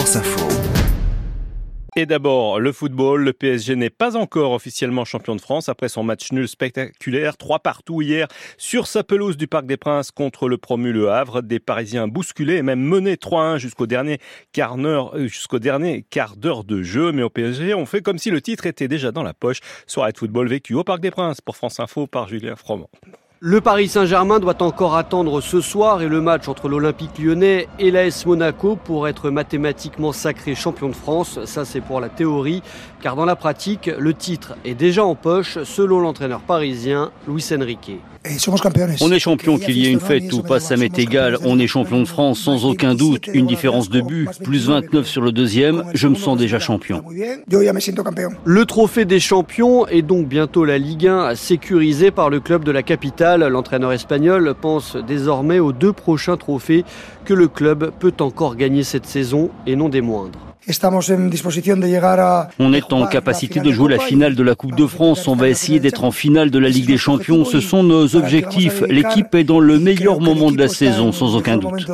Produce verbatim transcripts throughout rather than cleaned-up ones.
France Info. Et d'abord, le football. Le P S G n'est pas encore officiellement champion de France après son match nul spectaculaire, trois partout hier, sur sa pelouse du Parc des Princes contre le promu Le Havre. Des Parisiens bousculés et même menés trois à un jusqu'au dernier quart d'heure, jusqu'au dernier quart d'heure de jeu. Mais au P S G, on fait comme si le titre était déjà dans la poche. Soirée de football vécue au Parc des Princes pour France Info par Julien Froment. Le Paris Saint-Germain doit encore attendre ce soir et le match entre l'Olympique Lyonnais et l'A S Monaco pour être mathématiquement sacré champion de France. Ça, c'est pour la théorie, car dans la pratique, le titre est déjà en poche, selon l'entraîneur parisien Luis Enrique. On est champion, qu'il y ait une fête ou pas, ça m'est égal. On est champion de France sans aucun doute. Une différence de but, plus vingt-neuf sur le deuxième, je me sens déjà champion. Le trophée des champions est donc bientôt la Ligue un, sécurisée par le club de la capitale. L'entraîneur espagnol pense désormais aux deux prochains trophées que le club peut encore gagner cette saison et non des moindres. On est en capacité de jouer la finale de la Coupe de France. On va essayer d'être en finale de la Ligue des Champions. Ce sont nos objectifs. L'équipe est dans le meilleur moment de la saison, sans aucun doute.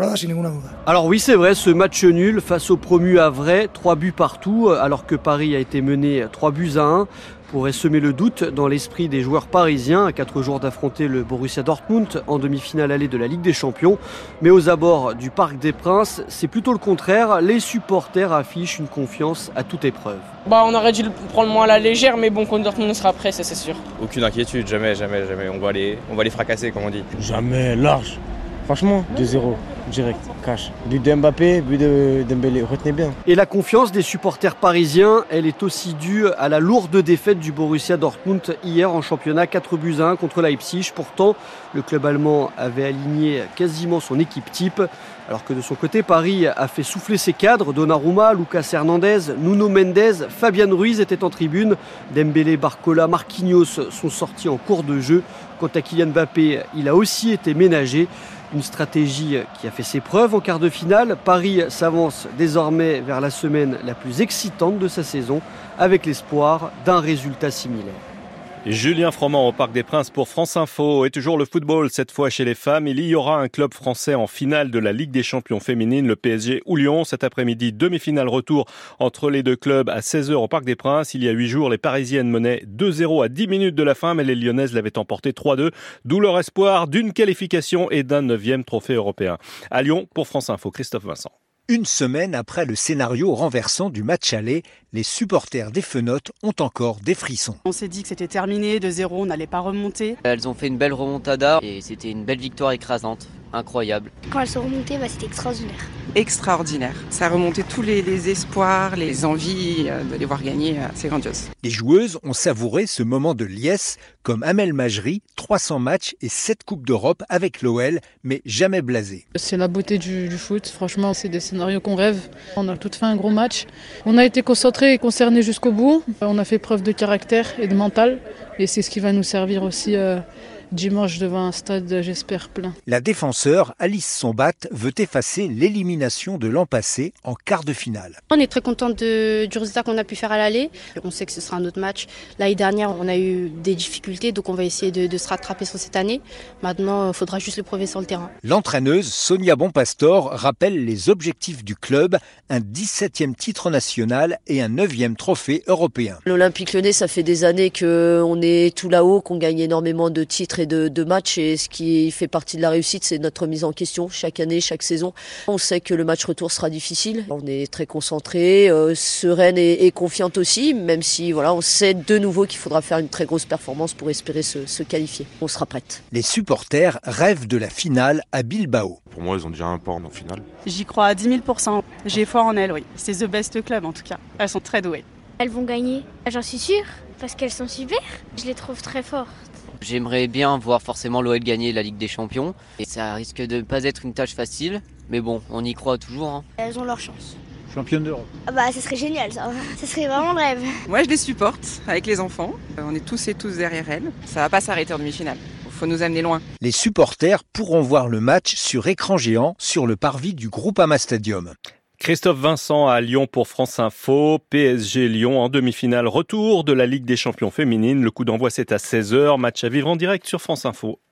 Alors oui, c'est vrai, ce match nul face au promu Havrais, trois buts partout, alors que Paris a été mené trois buts à un. Pourrait semer le doute dans l'esprit des joueurs parisiens à quatre jours d'affronter le Borussia Dortmund en demi-finale allée de la Ligue des Champions. Mais aux abords du Parc des Princes, c'est plutôt le contraire. Les supporters affichent une confiance à toute épreuve. Bah, on aurait dû le prendre moins à la légère, mais bon, contre Dortmund, on sera prêt, ça c'est sûr. Aucune inquiétude, jamais, jamais, jamais. On va les, on va les fracasser, comme on dit. Jamais, large. Franchement, deux zéro, direct, cash. But de Mbappé, but de Dembélé, retenez bien. Et la confiance des supporters parisiens, elle est aussi due à la lourde défaite du Borussia Dortmund hier en championnat, quatre buts à un contre Leipzig. Pourtant, le club allemand avait aligné quasiment son équipe type. Alors que de son côté, Paris a fait souffler ses cadres. Donnarumma, Lucas Hernandez, Nuno Mendes, Fabian Ruiz étaient en tribune. Dembélé, Barcola, Marquinhos sont sortis en cours de jeu. Quant à Kylian Mbappé, il a aussi été ménagé. Une stratégie qui a fait ses preuves en quart de finale. Paris s'avance désormais vers la semaine la plus excitante de sa saison, avec l'espoir d'un résultat similaire. Julien Froment au Parc des Princes pour France Info. Et toujours le football, cette fois chez les femmes. Il y aura un club français en finale de la Ligue des Champions féminines, le P S G ou Lyon. Cet après-midi, demi-finale retour entre les deux clubs à seize heures au Parc des Princes. Il y a huit jours, les Parisiennes menaient deux zéro à dix minutes de la fin, mais les Lyonnaises l'avaient emporté trois deux. D'où leur espoir d'une qualification et d'un neuvième trophée européen. À Lyon, pour France Info, Christophe Vincent. Une semaine après le scénario renversant du match aller, les supporters des Fenotes ont encore des frissons. On s'est dit que c'était terminé, deux zéro, on n'allait pas remonter. Elles ont fait une belle remontada et c'était une belle victoire écrasante, incroyable. Quand elles sont remontées, bah, c'était extraordinaire. Extraordinaire. Ça a remonté tous les, les espoirs, les envies de les voir gagner, c'est grandiose. Les joueuses ont savouré ce moment de liesse, comme Amel Majri, trois cents matchs et sept Coupes d'Europe avec l'O L, mais jamais blasée. C'est la beauté du, du foot, franchement, c'est des scénarios qu'on rêve. On a toutes fait un gros match. On a été concentrés et concernés jusqu'au bout. On a fait preuve de caractère et de mental, et c'est ce qui va nous servir aussi euh, dimanche devant un stade, j'espère, plein. La défenseur Alice Sombat veut effacer l'élimination de l'an passé en quart de finale. On est très contente de, du résultat qu'on a pu faire à l'aller. On sait que ce sera un autre match. L'année dernière, on a eu des difficultés, donc on va essayer de, de se rattraper sur cette année. Maintenant, il faudra juste le prouver sur le terrain. L'entraîneuse Sonia Bonpastor rappelle les objectifs du club, un dix-septième titre national et un neuvième trophée européen. L'Olympique Lyonnais, ça fait des années qu'on est tout là-haut, qu'on gagne énormément de titres et de, de matchs, et ce qui fait partie de la réussite, c'est notre mise en question chaque année, chaque saison. On sait que le match retour sera difficile. On est très concentré, euh, sereine et, et confiante aussi, même si voilà, on sait de nouveau qu'il faudra faire une très grosse performance pour espérer se, se qualifier. On sera prête. Les supporters rêvent de la finale à Bilbao. Pour moi, ils ont déjà un port en finale. J'y crois à dix mille pour cent. J'ai foi en elles, oui. C'est the best club en tout cas. Elles sont très douées. Elles vont gagner, j'en suis sûre, parce qu'elles sont super. Je les trouve très fortes. J'aimerais bien voir forcément l'O L gagner la Ligue des Champions. Et ça risque de ne pas être une tâche facile. Mais bon, on y croit toujours. Hein. Elles ont leur chance. Championne d'Europe. Ah bah ça serait génial ça. Ça serait vraiment le rêve. Moi je les supporte avec les enfants. On est tous et tous derrière elles. Ça va pas s'arrêter en demi-finale. Il faut nous amener loin. Les supporters pourront voir le match sur écran géant sur le parvis du Groupama Stadium. Christophe Vincent à Lyon pour France Info. P S G Lyon en demi-finale. Retour de la Ligue des Champions féminines. Le coup d'envoi c'est à seize heures. Match à vivre en direct sur France Info.